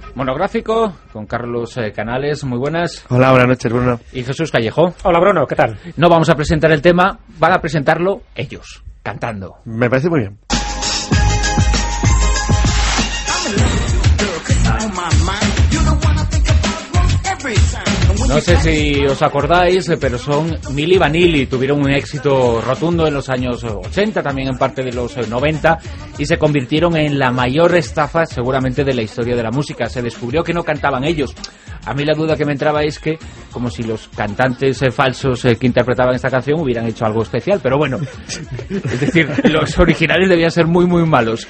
Monográfico con Carlos Canales, muy buenas. Hola, buenas noches, Bruno. Y Jesús Callejo. Hola, Bruno, ¿qué tal? No vamos a presentar el tema, van a presentarlo ellos, cantando. Me parece muy bien. No sé si os acordáis, pero son Milli Vanilli, tuvieron un éxito rotundo en los años 80, también en parte de los 90, y se convirtieron en la mayor estafa seguramente de la historia de la música. Se descubrió que no cantaban ellos. A mí la duda que me entraba es que, como si los cantantes falsos que interpretaban esta canción hubieran hecho algo especial, pero bueno, es decir, los originales debían ser muy, muy malos.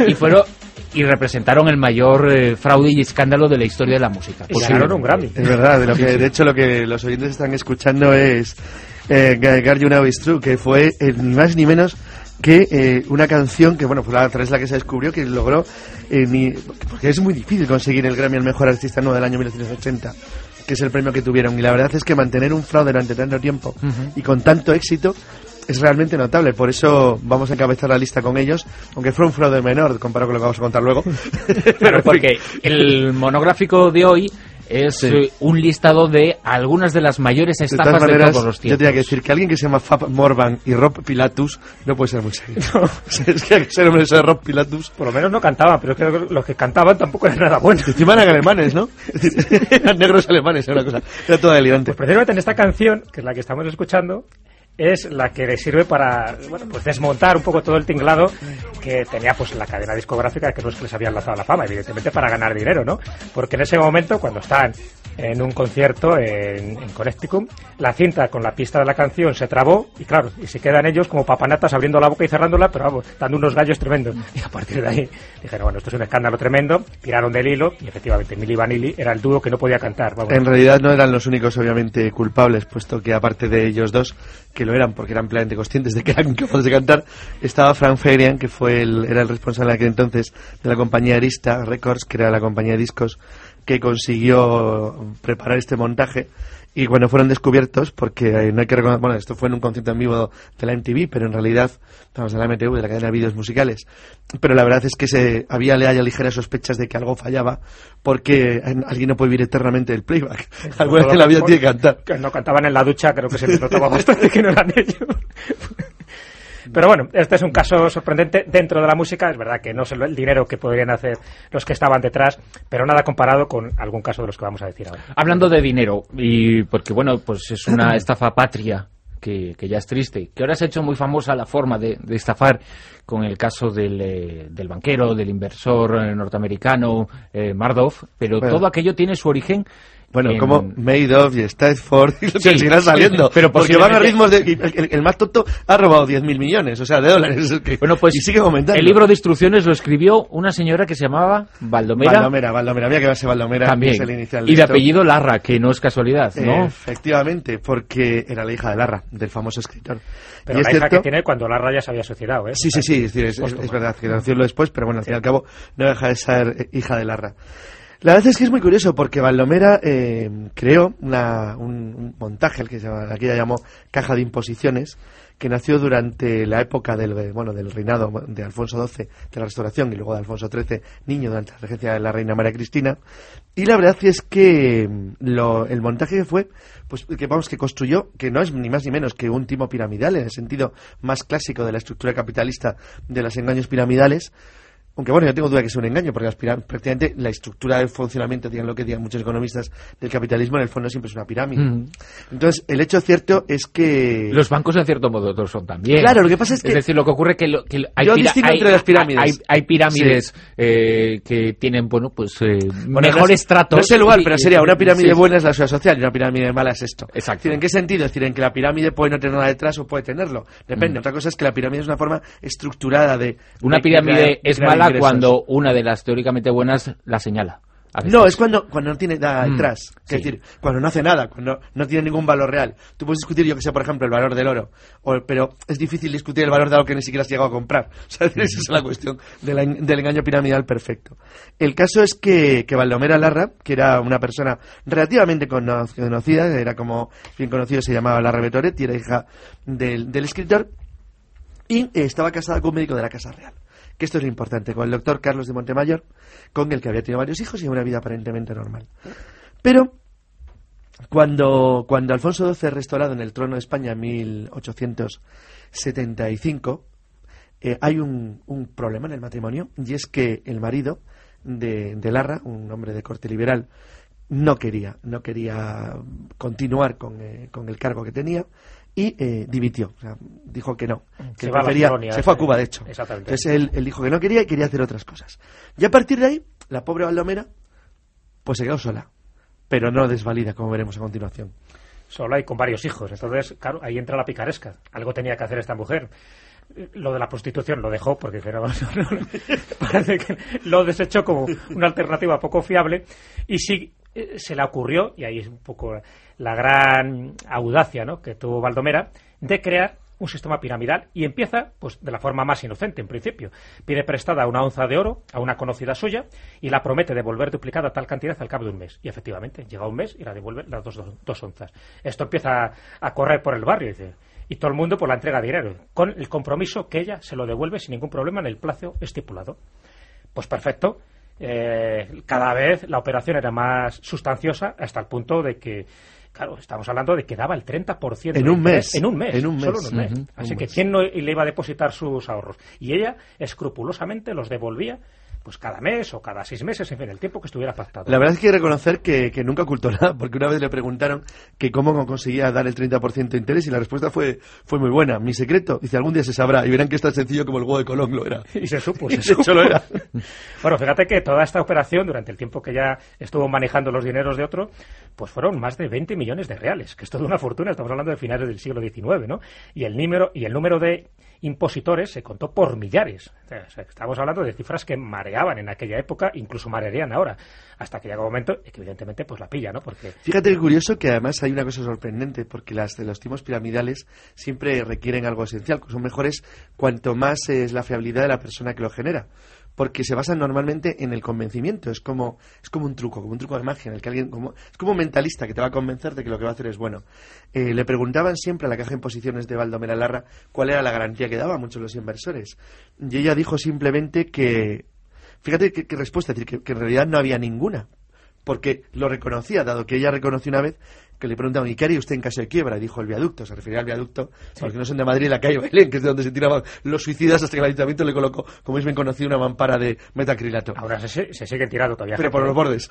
Y representaron el mayor fraude y escándalo de la historia de la música. Y ganaron un Grammy. Es verdad, de hecho lo que los oyentes están escuchando es Girl You Know It's True, que fue ni más ni menos que una canción que, bueno, fue la que se descubrió, que logró, porque es muy difícil conseguir el Grammy al mejor artista nuevo del año 1980, que es el premio que tuvieron, y la verdad es que mantener un fraude durante tanto tiempo y con tanto éxito es realmente notable. Por eso vamos a encabezar la lista con ellos, aunque fue un fraude menor comparado con lo que vamos a contar luego. Pero porque el monográfico de hoy es un listado de algunas de las mayores estafas de todos los tiempos. Yo tenía que decir que alguien que se llama Fab Morvan y Rob Pilatus no puede ser muy serio. No. Es que ese nombre de Rob Pilatus, por lo menos no cantaban, pero es que los que cantaban tampoco eran nada buenos. Encima eran alemanes, ¿no? Eran negros alemanes, era una cosa. Era todo delirante. Pues precisamente en esta canción, que es la que estamos escuchando, es la que le sirve para, bueno, pues desmontar un poco todo el tinglado que tenía pues la cadena discográfica, que no es que les había lanzado la fama, evidentemente para ganar dinero, ¿no? Porque en ese momento, cuando están en un concierto en Connecticut, la cinta con la pista de la canción se trabó y claro, y se quedan ellos como papanatas abriendo la boca y cerrándola, pero vamos, dando unos gallos tremendos. Y a partir de ahí dijeron, bueno, esto es un escándalo tremendo, tiraron del hilo y efectivamente Milli Vanilli era el dúo que no podía cantar. Vamos. En realidad no eran los únicos obviamente culpables, puesto que aparte de ellos dos, que lo eran porque eran plenamente conscientes de que eran incapaces de cantar, estaba Frank Farian, que era el responsable en aquel entonces de la compañía Arista Records, que era la compañía de discos que consiguió preparar este montaje. Y bueno, fueron descubiertos porque no hay que reconocer, bueno, esto fue en un concierto en vivo de la MTV, pero en realidad estamos de la MTV, de la cadena de vídeos musicales. Pero la verdad es que había ligeras sospechas de que algo fallaba, porque alguien no puede vivir eternamente del playback. Alguna vez en la vida tiene que cantar. Que no cantaban en la ducha, creo que se les notaba bastante que no eran ellos. Pero bueno, este es un caso sorprendente dentro de la música. Es verdad que no sé el dinero que podrían hacer los que estaban detrás, pero nada comparado con algún caso de los que vamos a decir ahora. Hablando de dinero, y porque bueno, pues es una estafa patria que ya es triste, que ahora se ha hecho muy famosa la forma de estafar con el caso del banquero, del inversor norteamericano Madoff, pero bueno, todo aquello tiene su origen. Bueno, como Madoff y Stafford y lo que seguirán saliendo, pero porque van a ritmos de... El más tonto ha robado 10.000 millones, o sea, de dólares. Bueno, pues y sigue aumentando. El libro de instrucciones lo escribió una señora que se llamaba Baldomera. Baldomera, había que verse Baldomera. También. Es el inicial y de apellido Larra, que no es casualidad, ¿no? Efectivamente, porque era la hija de Larra, del famoso escritor. Pero la hija que tiene cuando Larra ya se había suicidado, ¿eh? Sí, es verdad, que nació después, pero bueno, al fin y al cabo no deja de ser hija de Larra. La verdad es que es muy curioso porque Baldomera creó un montaje, el que aquí ya llamó Caja de Imposiciones, que nació durante la época del reinado de Alfonso XII, de la Restauración, y luego de Alfonso XIII, niño, durante la regencia de la reina María Cristina. Y la verdad es que el montaje fue, pues que construyó, que no es ni más ni menos que un timo piramidal, en el sentido más clásico de la estructura capitalista de los engaños piramidales. Aunque bueno, yo tengo duda que sea un engaño, porque prácticamente la estructura del funcionamiento, digan lo que digan muchos economistas del capitalismo, en el fondo siempre es una pirámide. Entonces, el hecho cierto es que... Los bancos, en cierto modo, lo son también. Claro, lo que pasa es que... Es decir, lo que ocurre es que yo distingo entre las pirámides. Hay pirámides que tienen, bueno, pues mejores tratos. No es el lugar, pero sería una pirámide buena es la seguridad social y una pirámide mala es esto. Exacto. Es decir, ¿en qué sentido? Es decir, en que la pirámide puede no tener nada detrás o puede tenerlo. Depende. Otra cosa es que la pirámide es una forma estructurada de... Una pirámide es mala cuando una de las teóricamente buenas la señala. No, es cuando no tiene nada detrás. Es decir, cuando no hace nada, cuando no tiene ningún valor real. Tú puedes discutir, yo que sé, por ejemplo, el valor del oro, pero es difícil discutir el valor de algo que ni siquiera has llegado a comprar. O sea, esa es la cuestión del engaño piramidal perfecto. El caso es que Baldomera Larra, que era una persona relativamente conocida, era como bien conocido, se llamaba Larra Betoret, y era hija del escritor, y estaba casada con un médico de la Casa Real, que esto es lo importante, con el doctor Carlos de Montemayor, con el que había tenido varios hijos y una vida aparentemente normal. Pero cuando Alfonso XII es restaurado en el trono de España en 1875, hay un problema en el matrimonio, y es que el marido de Larra, un hombre de corte liberal, no quería continuar con el cargo que tenía y dimitió, o sea, dijo que no, que se fue a Cuba, de hecho. Entonces él dijo que no quería y quería hacer otras cosas. Y a partir de ahí, la pobre Baldomera pues se quedó sola, pero no desvalida, como veremos a continuación. Sola y con varios hijos. Entonces, claro, ahí entra la picaresca. Algo tenía que hacer esta mujer. Lo de la prostitución lo dejó porque parece que lo desechó como una alternativa poco fiable, y sí se le ocurrió, y ahí es un poco la gran audacia, ¿no?, que tuvo Baldomera, de crear un sistema piramidal, y empieza pues de la forma más inocente en principio. Pide prestada una onza de oro a una conocida suya y la promete devolver duplicada tal cantidad al cabo de un mes, y efectivamente llega un mes y la devuelve las dos onzas. Esto empieza a correr por el barrio, y todo el mundo por la entrega de dinero, con el compromiso que ella se lo devuelve sin ningún problema en el plazo estipulado. Pues perfecto. Cada vez la operación era más sustanciosa, hasta el punto de que, claro, estamos hablando de que daba el 30% en un mes. Solo en un mes. Así un que mes. ¿quién no le iba a depositar sus ahorros? Y ella escrupulosamente los devolvía pues cada mes o cada 6 meses, en fin, el tiempo que estuviera pactado. La verdad es que hay que reconocer que nunca ocultó nada, porque una vez le preguntaron que cómo conseguía dar el 30% de interés, y la respuesta fue muy buena. Mi secreto, dice, algún día se sabrá, y verán que es tan sencillo como el huevo de Colón lo era. Y se supo, lo era. Bueno, fíjate que toda esta operación, durante el tiempo que ya estuvo manejando los dineros de otro, pues fueron más de 20 millones de reales, que es toda una fortuna. Estamos hablando de finales del siglo XIX, ¿no? Y el número de impositores se contó por millares. O sea, estamos hablando de cifras que mareaban en aquella época, incluso marearían ahora, hasta que llega un momento que evidentemente pues la pilla, ¿no? Porque fíjate que curioso que además hay una cosa sorprendente, porque las de los timos piramidales siempre requieren algo esencial, son mejores cuanto más es la fiabilidad de la persona que lo genera, porque se basan normalmente en el convencimiento. Es como un truco de magia, en el que alguien es como un mentalista que te va a convencer de que lo que va a hacer es bueno. Le preguntaban siempre a la caja de imposiciones de Baldomera Larra cuál era la garantía que daba a muchos de los inversores, y ella dijo simplemente que, fíjate qué respuesta, es decir, que en realidad no había ninguna, porque lo reconocía, dado que ella reconoció una vez que le preguntaban, ¿y qué haría usted en caso de quiebra? Y dijo, el viaducto. Se refería al viaducto, sí, porque no son de Madrid, la calle Belén, que es de donde se tiraban los suicidas, hasta que el ayuntamiento le colocó, como es bien conocido, una mampara de metacrilato. Ahora se siguen tirando todavía. Pero por los bordes.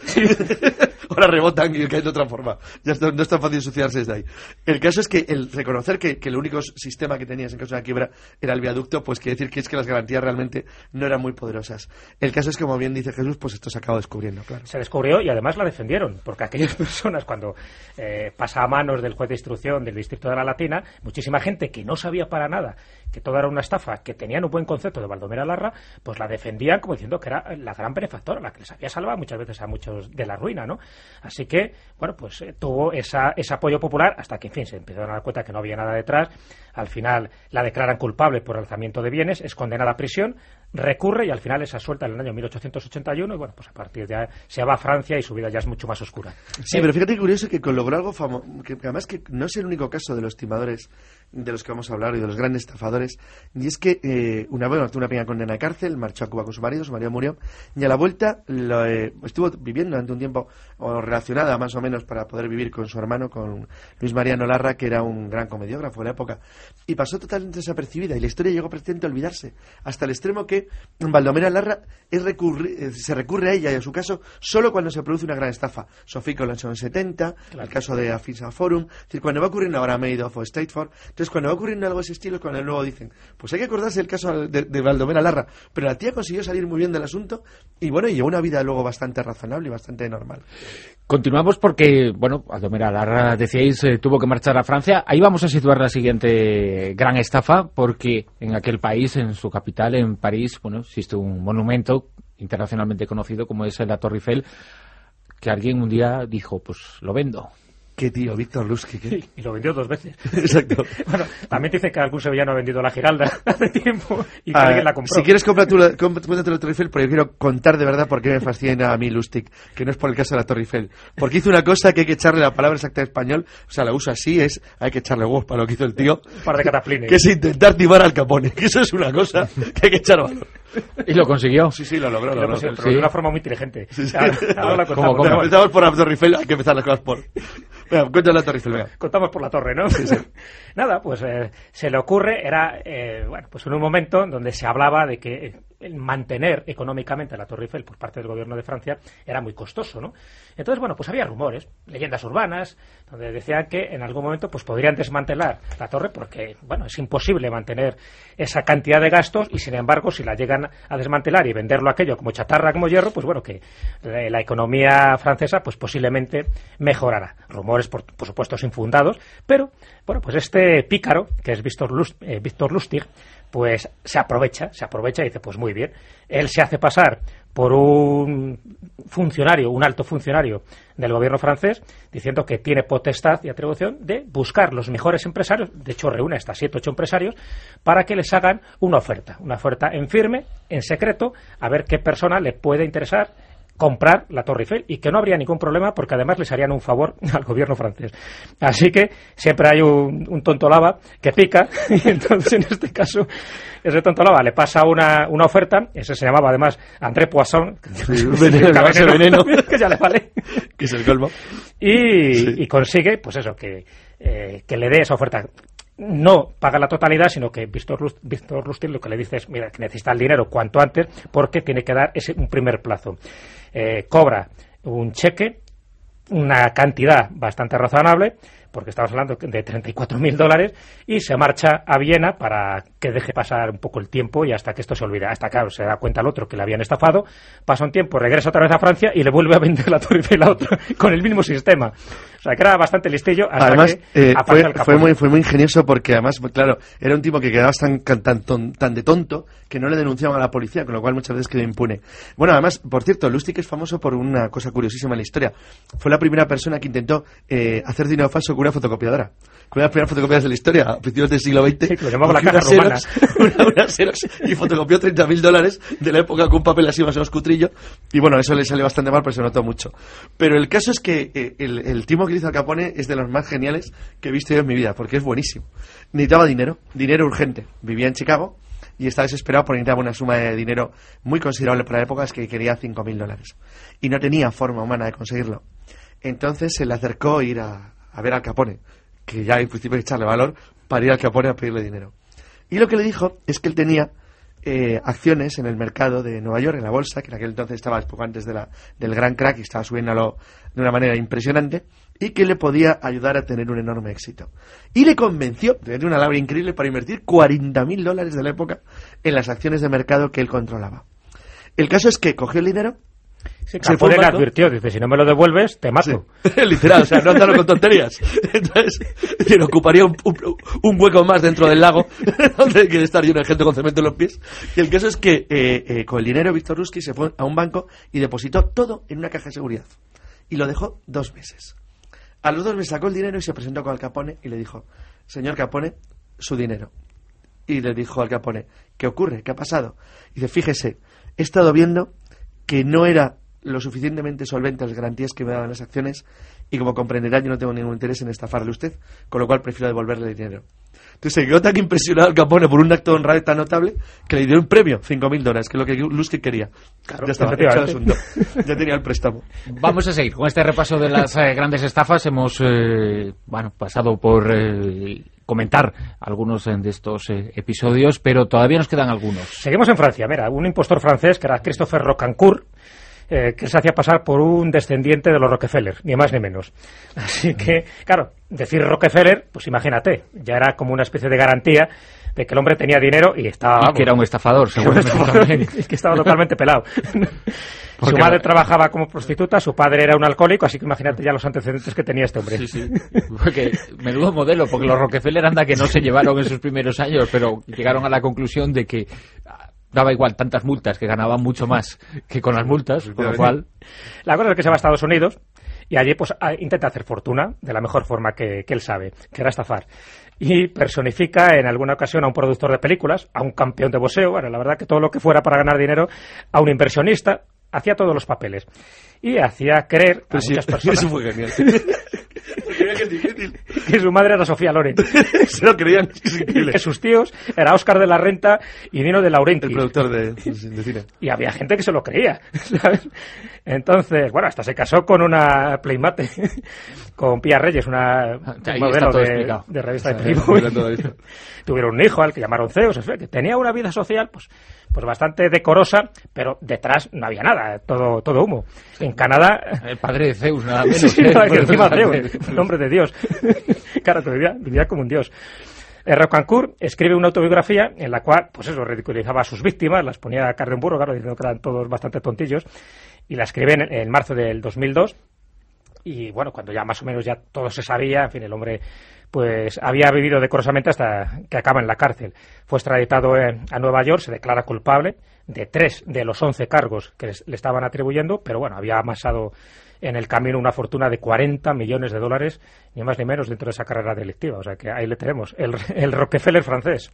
Ahora rebotan y caen de otra forma. No es tan fácil suicidarse desde ahí. El caso es que el reconocer que el único sistema que tenías en caso de quiebra era el viaducto, pues quiere decir que es que las garantías realmente no eran muy poderosas. El caso es que, como bien dice Jesús, pues esto se acabó descubriendo, claro. Se descubrió y además la defendieron, porque aquellas personas, cuando pasa a manos del juez de instrucción del distrito de la Latina, muchísima gente que no sabía para nada que todo era una estafa, que tenían un buen concepto de Baldomera Larra, pues la defendían como diciendo que era la gran benefactora, la que les había salvado muchas veces a muchos de la ruina, ¿no? Así que, bueno, pues tuvo ese apoyo popular hasta que, en fin, se empezaron a dar cuenta que no había nada detrás. Al final la declaran culpable por alzamiento de bienes, es condenada a prisión, recurre y al final es absuelta en el año 1881, y bueno, pues a partir de ahí se va a Francia y su vida ya es mucho más oscura. Sí, pero fíjate que curioso que logró algo famoso, que además que no es el único caso de los timadores de los que vamos a hablar y de los grandes estafadores, y es que tuvo una pequeña condena de cárcel, marchó a Cuba con su marido murió, y a la vuelta estuvo viviendo durante un tiempo relacionada más o menos para poder vivir con su hermano, con Luis Mariano Larra, que era un gran comediógrafo de la época, y pasó totalmente desapercibida, y la historia llegó prácticamente a olvidarse, hasta el extremo que Baldomera Larra se recurre a ella y a su caso solo cuando se produce una gran estafa. Sophie Collection en 70, claro, el caso de Afisa Forum, es decir, cuando va ocurriendo ahora Madoff o Stateford. Entonces, cuando va ocurriendo algo de ese estilo, cuando luego dicen, pues hay que acordarse del caso de Baldomera Larra, pero la tía consiguió salir muy bien del asunto y bueno, y llevó una vida luego bastante razonable y bastante normal. Continuamos porque, bueno, Baldomera Larra, decíais, tuvo que marchar a Francia. Ahí vamos a situar la siguiente gran estafa, porque en aquel país, en su capital, en París, bueno, existe un monumento internacionalmente conocido como es la Torre Eiffel, que alguien un día dijo, pues lo vendo. Qué tío, Víctor Lustig, ¿eh? Y lo vendió 2 veces. Exacto. Bueno, también dice que algún sevillano ha vendido la Giralda hace tiempo y que alguien la compró. Si quieres, cómprate la Torre Eiffel, pero yo quiero contar de verdad por qué me fascina a mí Lustig, que no es por el caso de la Torre Eiffel. Porque hizo una cosa que hay que echarle la palabra exacta en español, o sea, la uso así, hay que echarle huevos para lo que hizo el tío. Un par de cataplines. Que es intentar timar al Capone, que eso es una cosa que hay que echar valor. ¿Y lo consiguió? Sí, lo logró. Pero de una forma muy inteligente. Sí. Ahora la contamos. ¿Cómo? Empezamos por la Torre Eiffel, hay que empezar las cosas por... Venga, cuéntale la Torre Eiffel, venga. Contamos por la torre, ¿no? Sí. Nada, pues se le ocurre, era, pues en un momento donde se hablaba de que mantener económicamente la Torre Eiffel por parte del gobierno de Francia era muy costoso, ¿no? Entonces, bueno, pues había rumores, leyendas urbanas, donde decían que en algún momento pues podrían desmantelar la torre porque, bueno, es imposible mantener esa cantidad de gastos y, sin embargo, si la llegan a desmantelar y venderlo aquello como chatarra, como hierro, pues bueno, que la economía francesa pues posiblemente mejorará. Rumores, por supuesto, infundados, pero, bueno, pues este pícaro, que es Víctor Lustig, pues se aprovecha y dice, pues muy bien, él se hace pasar por un alto funcionario del gobierno francés, diciendo que tiene potestad y atribución de buscar los mejores empresarios, de hecho reúne hasta 7 o 8 empresarios, para que les hagan una oferta en firme, en secreto, a ver qué persona le puede interesar comprar la Torre Eiffel, y que no habría ningún problema porque además les harían un favor al gobierno francés. Así que siempre hay un tonto lava que pica, y entonces en este caso ese tonto lava le pasa una oferta. Ese se llamaba además André Poisson, veneno que ya le vale, que es el colmo, y consigue pues eso, que le dé esa oferta. No paga la totalidad, sino que Víctor Lustig lo que le dice es, mira, que necesita el dinero cuanto antes porque tiene que dar un primer plazo. Cobra un cheque, una cantidad bastante razonable, porque estamos hablando de $34.000, y se marcha a Viena para que deje pasar un poco el tiempo y hasta que esto se olvida. Hasta claro, se da cuenta el otro que le habían estafado, pasa un tiempo, regresa otra vez a Francia y le vuelve a vender la Torre Eiffel a otro con el mismo sistema. O sea, que era bastante listillo. Hasta además, que fue muy ingenioso porque además, claro, era un tipo que quedaba tan de tonto que no le denunciaban a la policía, con lo cual muchas veces quedó impune. Bueno, además, por cierto, Lustig es famoso por una cosa curiosísima en la historia. Fue la primera persona que intentó hacer dinero falso con una fotocopiadora. Con las primeras fotocopias de la historia, a principios del siglo XX. Sí, que lo llamaba la caja romana. Unas Xerox, y fotocopió $30.000 de la época con un papel así más o menos cutrillo. Y bueno, eso le salió bastante mal, pero se notó mucho. Pero el caso es que el timo que hizo Al Capone es de los más geniales que he visto yo en mi vida, porque es buenísimo. Necesitaba dinero urgente. Vivía en Chicago y estaba desesperado porque necesitaba una suma de dinero muy considerable para la época, es que quería $5.000. Y no tenía forma humana de conseguirlo. Entonces se le acercó ir a ver Al Capone, que ya en principio hay que echarle valor para ir Al Capone a pedirle dinero. Y lo que le dijo es que él tenía acciones en el mercado de Nueva York, en la bolsa, que en aquel entonces estaba poco antes del gran crack y estaba subiéndolo de una manera impresionante, y que le podía ayudar a tener un enorme éxito. Y le convenció, de una labor increíble, para invertir $40.000 de la época en las acciones de mercado que él controlaba. El caso es que cogió el dinero. Sí, Capone le advirtió, dice, si no me lo devuelves, te mato. Sí. Literal, o sea, no andarlo con tonterías. Entonces, decir, ocuparía un hueco más dentro del lago, donde hay que estar lleno de gente con cemento en los pies. Y el caso es que con el dinero Víctor Lustig se fue a un banco y depositó todo en una caja de seguridad. Y lo dejó 2 meses. A los 2 meses sacó el dinero y se presentó con Al Capone y le dijo, señor Capone, su dinero. Y le dijo Al Capone, ¿qué ocurre? ¿Qué ha pasado? Y dice, fíjese, he estado viendo que no era lo suficientemente solvente las garantías que me daban las acciones, y como comprenderá yo no tengo ningún interés en estafarle a usted, con lo cual prefiero devolverle el dinero. Entonces se quedó tan impresionado Al Capone por un acto de honradez tan notable que le dio un premio, $5.000, que es lo que Lustig quería. Claro, ya estaba hecho el asunto, ya tenía el préstamo. Vamos a seguir con este repaso de las grandes estafas. Hemos pasado por comentar algunos de estos episodios, pero todavía nos quedan algunos. Seguimos en Francia. Mira, un impostor francés que era Christopher Rocancourt, que se hacía pasar por un descendiente de los Rockefeller, ni más ni menos. Así que, claro, decir Rockefeller, pues imagínate, ya era como una especie de garantía de que el hombre tenía dinero y estaba... Y que era un estafador, seguramente también. Y que estaba totalmente pelado. Su madre trabajaba como prostituta, su padre era un alcohólico, así que imagínate ya los antecedentes que tenía este hombre. Sí. Porque, menudo modelo, porque los Rockefeller anda que no se llevaron en sus primeros años, pero llegaron a la conclusión de que daba igual tantas multas, que ganaban mucho más que con las multas, con lo cual... La cosa es que se va a Estados Unidos y allí pues intenta hacer fortuna de la mejor forma que él sabe, que era estafar. Y personifica en alguna ocasión a un productor de películas, a un campeón de boxeo, bueno, la verdad que todo lo que fuera para ganar dinero, a un inversionista, hacía todos los papeles. Y hacía creer a muchas personas... Eso fue genial. que su madre era Sofía Loren. Se lo creían, es increíble. Que sus tíos era Óscar de la Renta y Nino de Laurentiis. El productor de cine. Y había gente que se lo creía, ¿sabes? Entonces, bueno, hasta se casó con una Playmate, con Pía Reyes, una modelo de revista de Playboy. Tuvieron un hijo al que llamaron Zeus, que tenía una vida social pues bastante decorosa, pero detrás no había nada, todo humo. En Canadá... El padre de Zeus, nada menos. Sí, que encima Zeus, el nombre de Dios. Claro, vivía como un dios. Rocancourt escribe una autobiografía en la cual, pues eso, ridiculizaba a sus víctimas, las ponía a carne en burro, claro, diciendo que eran todos bastante tontillos, y la escribe en marzo del 2002, y bueno, cuando ya más o menos ya todo se sabía, en fin, el hombre pues había vivido decorosamente hasta que acaba en la cárcel. Fue extraditado a Nueva York, se declara culpable de 3 de los 11 cargos que le estaban atribuyendo, pero bueno, había amasado en el camino una fortuna de $40 millones, ni más ni menos, dentro de esa carrera delictiva. O sea que ahí le tenemos, el Rockefeller francés.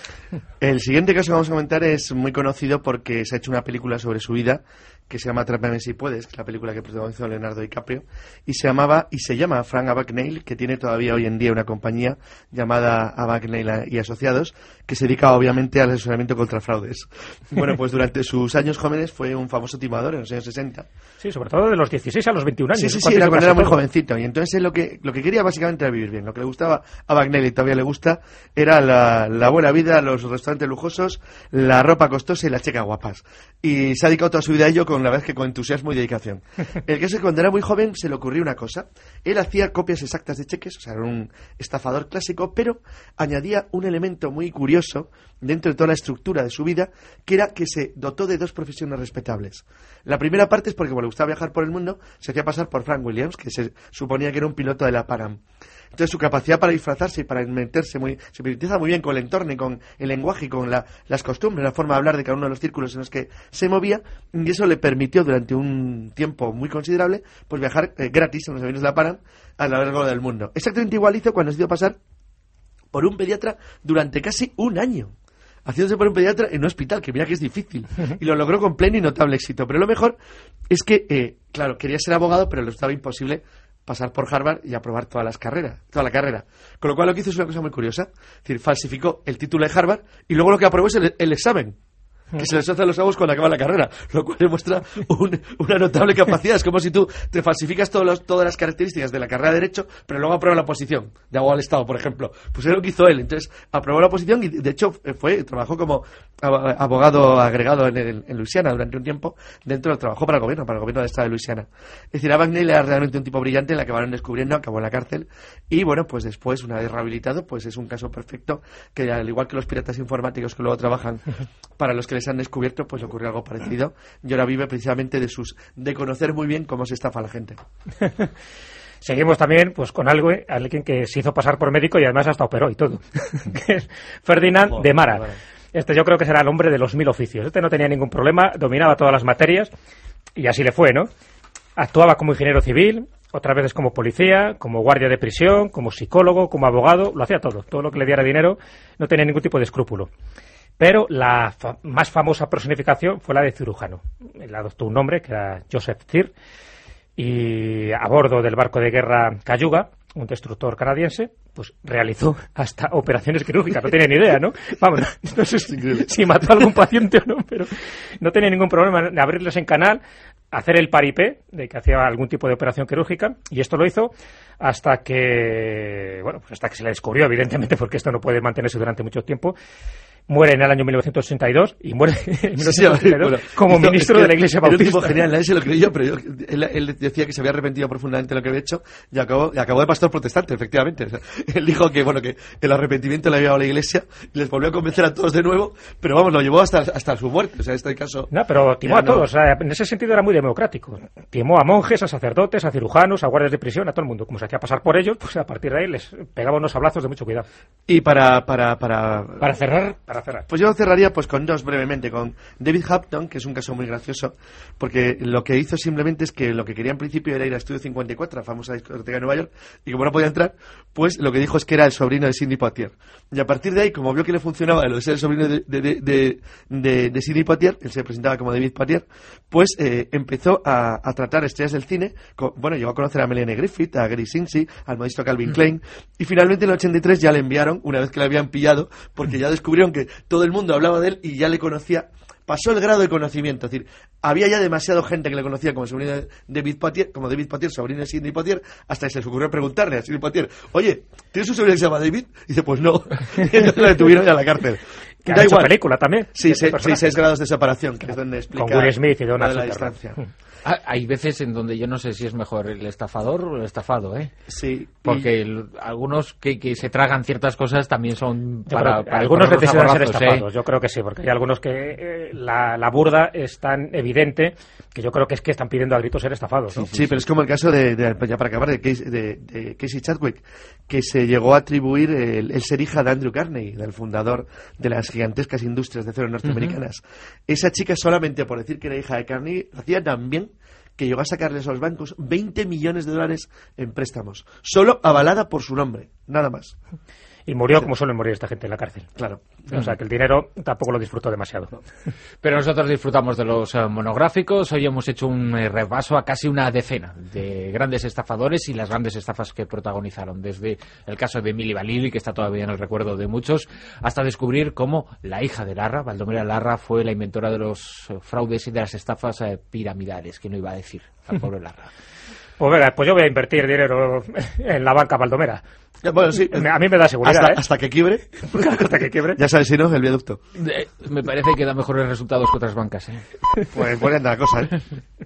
El siguiente caso que vamos a comentar es muy conocido porque se ha hecho una película sobre su vida que se llama Atrápame si puedes, que es la película que protagonizó Leonardo DiCaprio, y se llama Frank Abagnale, que tiene todavía hoy en día una compañía llamada Abagnale y Asociados, que se dedica obviamente al asesoramiento contra fraudes. Bueno, pues durante sus años jóvenes fue un famoso timador en los años 60. Sí, sobre todo de los 16 a los 21 años. Sí, era cuando era muy jovencito, y entonces él lo que quería básicamente era vivir bien. Lo que le gustaba a Abagnale y todavía le gusta era la buena vida, los restaurantes lujosos, la ropa costosa y las chicas guapas. Y se ha dedicado toda su vida a ello, la verdad es que con entusiasmo y dedicación. El que es que cuando era muy joven se le ocurrió una cosa. Él hacía copias exactas de cheques, o sea, era un estafador clásico, pero añadía un elemento muy curioso dentro de toda la estructura de su vida, que era que se dotó de 2 profesiones respetables. La primera parte es porque, como le gustaba viajar por el mundo, se hacía pasar por Frank Williams, que se suponía que era un piloto de la Pan Am. Entonces su capacidad para disfrazarse y para meterse se utiliza muy bien con el entorno y con el lenguaje y con las costumbres, la forma de hablar de cada uno de los círculos en los que se movía, y eso le permitió durante un tiempo muy considerable pues viajar gratis en los aviones de la Pan Am a lo largo del mundo. Exactamente igual hizo cuando decidió pasar por un pediatra durante casi un año, haciéndose por un pediatra en un hospital, que mira que es difícil, y lo logró con pleno y notable éxito. Pero lo mejor es que, claro, quería ser abogado, pero le estaba imposible pasar por Harvard y aprobar toda la carrera. Con lo cual lo que hizo es una cosa muy curiosa. Es decir, falsificó el título de Harvard y luego lo que aprobó es el examen, que se les hace a los abogos cuando acaba la carrera, lo cual demuestra una notable capacidad. Es como si tú te falsificas todas las características de la carrera de Derecho, pero luego apruebas la oposición de abogado del Estado, por ejemplo. Pues es lo que hizo él. Entonces aprobó la oposición y de hecho trabajó como abogado agregado en Luisiana durante un tiempo, trabajó para el gobierno del Estado de Luisiana. Es decir, Abagnale era realmente un tipo brillante, la acabaron descubriendo, acabó en la cárcel y bueno, pues después, una vez rehabilitado, pues es un caso perfecto que, al igual que los piratas informáticos que luego trabajan para los que se han descubierto, pues le ocurrió algo parecido y ahora vive precisamente de conocer muy bien cómo se estafa a la gente. Seguimos también pues con alguien que se hizo pasar por médico y además hasta operó y todo, que es Ferdinand de Mara. Este yo creo que será el hombre de los 1000 oficios. Este no tenía ningún problema, dominaba todas las materias y así le fue, ¿no? Actuaba como ingeniero civil, otras veces como policía, como guardia de prisión, como psicólogo, como abogado, lo hacía todo lo que le diera dinero, no tenía ningún tipo de escrúpulo. Pero la más famosa personificación fue la de cirujano. Él adoptó un nombre que era Joseph Cyr, y a bordo del barco de guerra Cayuga, un destructor canadiense, pues realizó hasta operaciones quirúrgicas. No tenía ni idea, ¿no? Vamos, no sé si mató a algún paciente o no, pero no tenía ningún problema en abrirles en canal, hacer el paripé de que hacía algún tipo de operación quirúrgica, y esto lo hizo hasta que se le descubrió, evidentemente, porque esto no puede mantenerse durante mucho tiempo. Muere en el año 1982 y muere en 1982 como ministro de la Iglesia Bautista. Era un tipo genial, nadie se lo creyó, pero él decía que se había arrepentido profundamente de lo que había hecho y acabó de pastor protestante, efectivamente. O sea, él dijo que el arrepentimiento le había dado a la Iglesia y les volvió a convencer a todos de nuevo, pero vamos, lo llevó hasta su muerte. O sea, en este caso... No, pero timó a todos. O sea, en ese sentido era muy democrático. Timó a monjes, a sacerdotes, a cirujanos, a guardias de prisión, a todo el mundo. Como se hacía pasar por ellos, pues a partir de ahí les pegaba unos sablazos de mucho cuidado. Y para cerrar... para cerrar. Pues yo cerraría pues con dos brevemente, con David Hampton, que es un caso muy gracioso, porque lo que hizo simplemente es que lo que quería en principio era ir a Estudio 54, la famosa discoteca de Nueva York, y como no podía entrar, pues lo que dijo es que era el sobrino de Sidney Poitier. Y a partir de ahí, como vio que le funcionaba lo de ser el sobrino de Sidney Poitier, él se presentaba como David Poitier, pues empezó a tratar estrellas del cine, bueno, llegó a conocer a Melanie Griffith, a Gary Sinise, al modisto Calvin Klein, y finalmente en el 83 ya le enviaron, una vez que le habían pillado, porque ya descubrieron que todo el mundo hablaba de él y ya le conocía, pasó el grado de conocimiento, es decir, había ya demasiada gente que le conocía como sobrino de David Poitier, sobrino de Sidney Poitier, hasta que se les ocurrió preguntarle a Sidney Poitier, oye, ¿tienes un sobrino que se llama David? Y dice, pues no, y entonces lo detuvieron ya a la cárcel. Que ha hecho película también. Sí, 6 grados de separación, que es donde explica con Will Smith y Donald la Sutherland. distancia. Hay veces en donde yo no sé si es mejor el estafador o el estafado, ¿eh? Sí. Porque algunos que se tragan ciertas cosas también son para algunos necesitan ser estafados, ¿eh? Yo creo que sí, porque hay algunos que la burda es tan evidente que yo creo que es que están pidiendo a gritos ser estafados, ¿no? Sí, pero es como el caso ya para acabar, de Casey Chadwick, que se llegó a atribuir el ser hija de Andrew Carnegie, del fundador de las gigantescas industrias de acero norteamericanas. Esa chica, solamente por decir que era hija de Carnegie, hacía también que llegó a sacarles a los bancos $20 millones en préstamos, solo avalada por su nombre, nada más. Y murió como suelen morir esta gente en la cárcel. Claro. O sea, que el dinero tampoco lo disfrutó demasiado. Pero nosotros disfrutamos de los monográficos. Hoy hemos hecho un repaso a casi una decena de grandes estafadores y las grandes estafas que protagonizaron. Desde el caso de Milli Vanilli, que está todavía en el recuerdo de muchos, hasta descubrir cómo la hija de Larra, Baldomera Larra, fue la inventora de los fraudes y de las estafas piramidales. ¿Quién no iba a decir? Al pobre Larra. Pues venga, pues yo voy a invertir dinero en la banca Baldomera. Bueno, sí. A mí me da seguridad. Hasta que quiebre. Hasta que quiebre. Ya sabes, si no, el viaducto. Me parece que da mejores resultados que otras bancas, ¿eh? Pues buena la cosa, ¿eh?